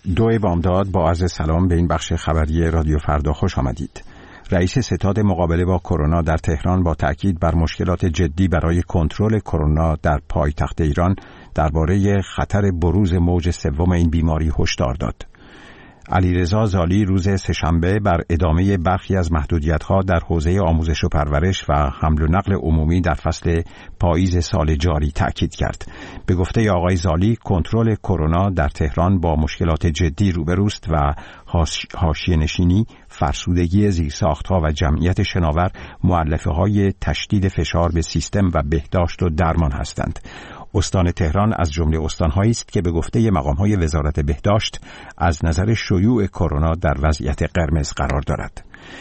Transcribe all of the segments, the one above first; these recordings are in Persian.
2 بامداد با عرض سلام به این بخش خبری رادیو فردا خوش آمدید. رئیس ستاد مقابله با کرونا در تهران با تأکید بر مشکلات جدی برای کنترل کرونا در پایتخت ایران درباره خطر بروز موج سوم این بیماری هشدار داد. علیرضا زالی روز سه‌شنبه بر ادامه برخی از محدودیت‌ها در حوزه آموزش و پرورش و حمل و نقل عمومی در فصل پاییز سال جاری تأکید کرد. به گفته آقای زالی، کنترل کرونا در تهران با مشکلات جدی روبروست و حاشیه‌نشینی، فرسودگی زیرساخت‌ها و جمعیت شناور مؤلفه‌های تشدید فشار به سیستم و بهداشت و درمان هستند. استان تهران از جمله استان‌هایی است که به گفته مقام‌های وزارت بهداشت از نظر شیوع کرونا در وضعیت قرمز قرار دارد.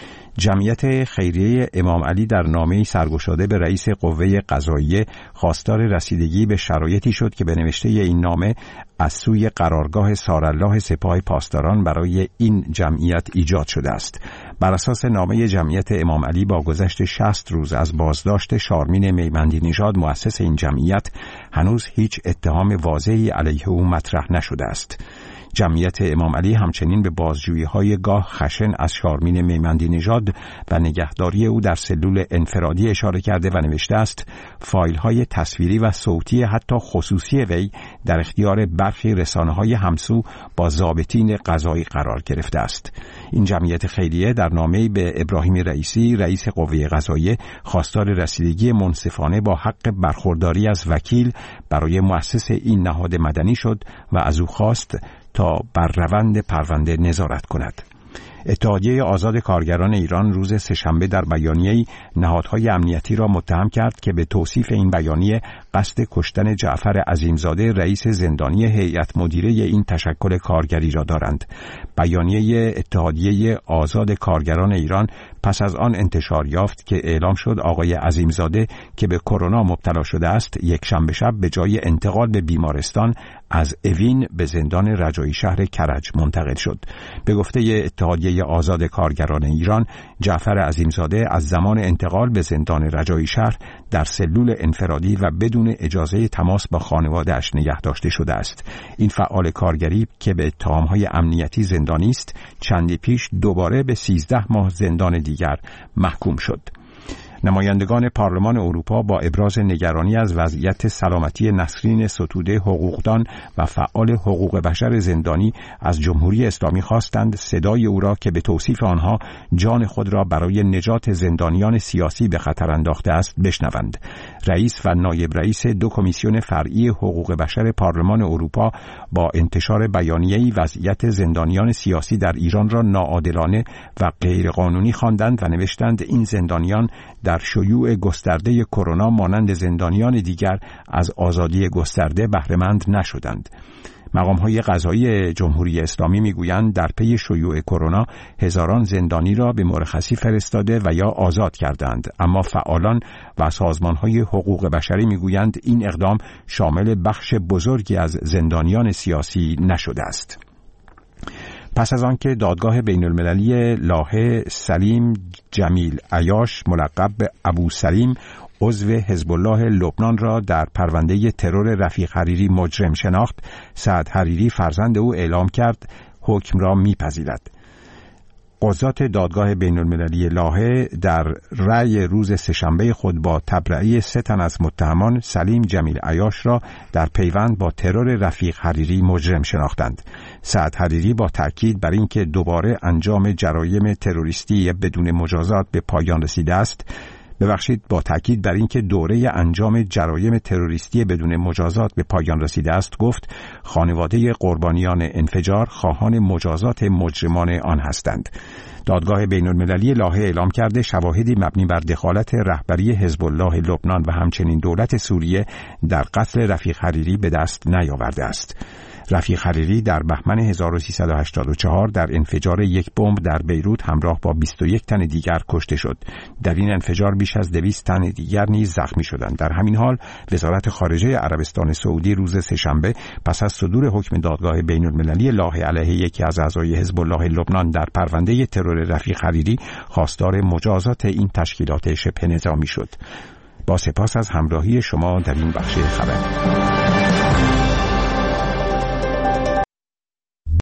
جمعیت خیریه امام علی در نامه‌ای سرگشاده به رئیس قوه قضاییه خواستار رسیدگی به شرایطی شد که به نوشته این نامه از سوی قرارگاه سارالله سپاه پاسداران برای این جمعیت ایجاد شده است. بر اساس نامه جمعیت امام علی با گذشت 60 روز از بازداشت شارمین میمندی نژاد مؤسس این جمعیت هنوز هیچ اتهام واضحی علیه او مطرح نشده است. جمعیت امام علی همچنین به بازجویی‌های گاه خشن از شارمین میمندی نژاد و نگهداری او در سلول انفرادی اشاره کرده و نوشته است فایل‌های تصویری و صوتی حتی خصوصی وی در اختیار برخی رسانه‌های همسو با ضابطین قضایی قرار گرفته است. این جمعیت خیریه در نامه‌ای به ابراهیم رئیسی رئیس قوه قضاییه خواستار رسیدگی منصفانه با حق برخورداری از وکیل برای مؤسس این نهاد مدنی شد و از او خواست تا بر روند پرونده نظارت کند. اتحادیه آزاد کارگران ایران روز سه‌شنبه در بیانیه‌ای نهادهای امنیتی را متهم کرد که به توصیف این بیانیه قصد کشتن جعفر عظیمزاده رئیس زندانی هیئت مدیره این تشکل کارگری را دارند. بیانیه اتحادیه آزاد کارگران ایران پس از آن انتشار یافت که اعلام شد آقای عظیمزاده که به کرونا مبتلا شده است یک شنبه شب به جای انتقال به بیمارستان از اوین به زندان رجایی شهر کرج منتقل شد. به گفته اتحادیه آزاد کارگران ایران، جعفر عظیمزاده از زمان انتقال به زندان رجایی شهر در سلول انفرادی و بدون اجازه تماس با خانواده‌اش نگه داشته شده است. این فعال کارگری که به اتهام‌های امنیتی زندانی است، چندی پیش دوباره به 13 ماه زندان دیگر محکوم شد. نمایندگان پارلمان اروپا با ابراز نگرانی از وضعیت سلامتی نسرین ستوده حقوقدان و فعال حقوق بشر زندانی از جمهوری اسلامی خواستند صدای او را که به توصیف آنها جان خود را برای نجات زندانیان سیاسی به خطر انداخته است بشنوند. رئیس و نایب رئیس 2 کمیسیون فرعی حقوق بشر پارلمان اروپا با انتشار بیانیه‌ای وضعیت زندانیان سیاسی در ایران را ناعادلانه و غیرقانونی خواندند و نوشتند این زندانیان در شیوع گسترده کرونا مانند زندانیان دیگر از آزادی گسترده بهره‌مند نشدند. مقام‌های قضایی جمهوری اسلامی می‌گویند در پی شیوع کرونا هزاران زندانی را به مرخصی فرستاده و یا آزاد کردند، اما فعالان و سازمان‌های حقوق بشری می‌گویند این اقدام شامل بخش بزرگی از زندانیان سیاسی نشده است. پس از آنکه دادگاه بین‌المللی لاهه سلیم جمیل عیاش ملقب به ابو سلیم عضو حزب الله لبنان را در پرونده ترور رفیق حریری مجرم شناخت، سعد حریری فرزند او اعلام کرد حکم را میپذیرد. قضات دادگاه بین‌المللی لاهه در رأی روز سه‌شنبه خود با تبرئه 3 تن از متهمان سلیم جمیل عیاش را در پیوند با ترور رفیق حریری مجرم شناختند. سعد حریری با تأکید بر اینکه دوباره انجام جرایم تروریستی بدون مجازات به پایان رسیده است، با تأکید بر اینکه دوره انجام جرایم تروریستی بدون مجازات به پایان رسیده است، گفت خانواده قربانیان انفجار خواهان مجازات مجرمان آن هستند. دادگاه بین‌المللی لاهه اعلام کرده شواهدی مبنی بر دخالت رهبری حزب الله لبنان و همچنین دولت سوریه در قتل رفیق حریری به دست نیاورده است. رفیق حریری در بهمن 1384 در انفجار یک بمب در بیروت همراه با 21 تن دیگر کشته شد. در این انفجار بیش از 200 تن دیگر نیز زخمی شدند. در همین حال وزارت خارجه عربستان سعودی روز سه‌شنبه پس از صدور حکم دادگاه بین‌المللی لاهه علیه یکی از اعضای حزب الله لبنان در پرونده ترور رفیق حریری خواستار مجازات این تشکیلات شبه نظامی شد. با سپاس از همراهی شما در این بخش خبر.